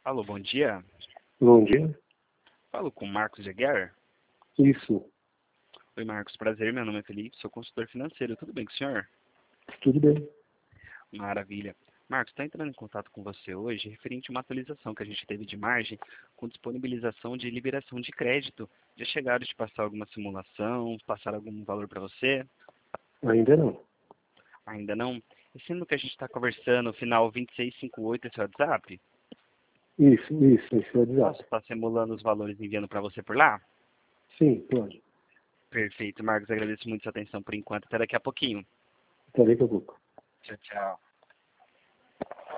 Alô, bom dia. Bom dia. Falo com o Marcos Jaguar. Isso, Oi, Marcos, prazer. Meu nome é Felipe, sou consultor financeiro. Tudo bem com o senhor? tudo bem. Maravilha. Marcos, estou entrando em contato com você hoje referente a uma atualização que a gente teve de margem com disponibilização de liberação de crédito. Já chegaram de passar alguma simulação, passar algum valor para você? Ainda não. Ainda não? E sendo que a gente está conversando, final 2658, esse WhatsApp, Esse é o posso WhatsApp. estar simulando os valores e enviando para você por lá? Sim, pode. Perfeito, Marcos, agradeço muito sua atenção por enquanto. Até daqui a pouquinho. Até daqui a pouco. Tchau, tchau.